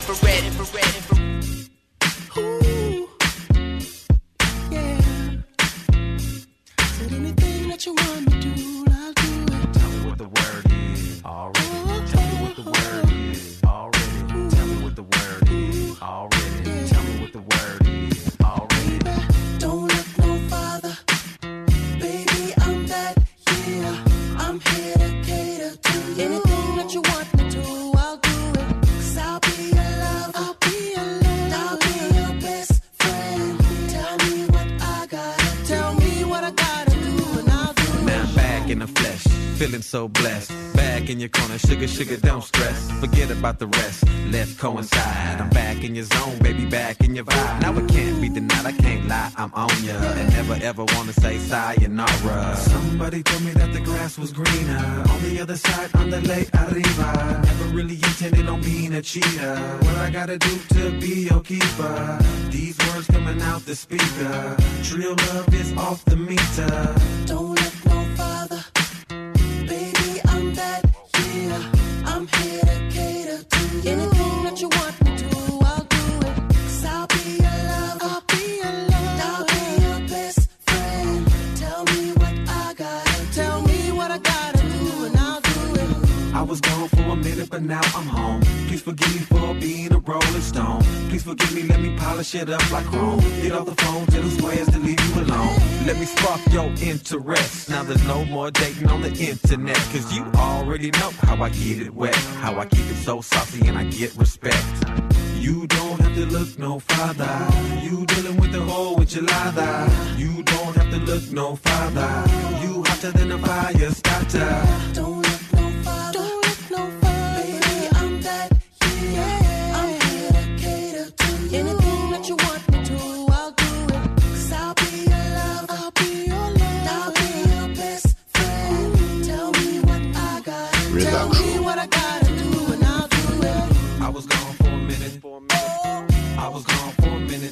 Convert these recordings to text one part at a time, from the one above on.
infrared, infrared, infrared. Ooh, yeah. Said anything that you want me to do, I'll do it. Tell me what the word is already. Tell me what the word is already. Tell me what the word is already. Tell me what the word is already. Don't look no farther, baby, I'm that, yeah. I'm here to cater to you. Anything that you want me to, I'll do it. 'Cause I'll be your lover, I'll be your love, I'll be your best friend. Tell me what I gotta, tell me what I gotta do, and I'll do it. Now I'm back in the flesh, feeling so blessed. Back in your corner, sugar, sugar, don't stress. Forget about the rest, let's coincide. I'm back in your zone, baby, back in your vibe. Now it can't be denied, I can't lie, I'm on ya. And never ever wanna say sayonara. Somebody told me that the grass was greener on the other side, on the lake arriba. Never really intended on being a cheater. What I gotta do to be your keeper? These words coming out the speaker. Trill love is off the meter. Don't look no farther, baby, I'm that, yeah. I'm here to cater to you. Anything that you want me to, I'll do it. 'Cause I'll be your lover, I'll be your love, I'll be your best friend. Tell me what I gotta, tell me what I gotta do, and I'll do it. I was gone for a minute, but now I'm home. Please forgive me for being a rolling stone. Please forgive me, let me polish it up like chrome. Get off the phone, tell the squares to leave you alone. Let me spark your interest. Now there's no more dating on the internet. 'Cause you already know how I get it wet. How I keep it so saucy and I get respect. You don't have to look no farther. You dealing with the whole enchilada. You don't have to look no farther. You hotter than a fire starter. Don't look no farther, don't look no farther, baby, I'm that, yeah. I'm here to cater to you. Anything that you want me to, I'll do it. 'Cause I'll be your lover, I'll be your love, I'll be your best friend. Tell me what I gotta, tell me what I gotta do, and I'll do it. I was gone for a minute. I was gone for a minute.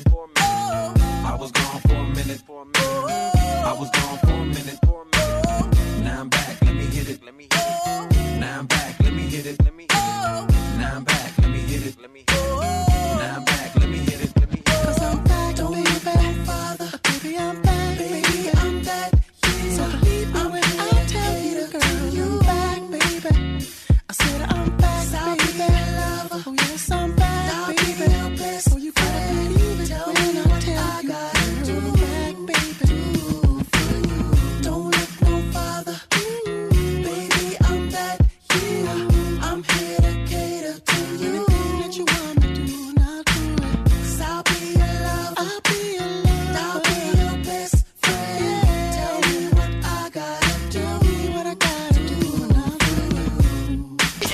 I was gone for a minute. I was gone for a minute. Now I'm back, let me hit it. Now I'm back, let me hit it. Now I'm back, let me hit it. Now I'm back, let me hit it. 'Cause I'm back, don't look no farther, baby, I'm back, baby, I'm that, yeah. So believe me when I tell you, girl, you back, baby. I said I'm back, baby, oh yes, I'm back, baby.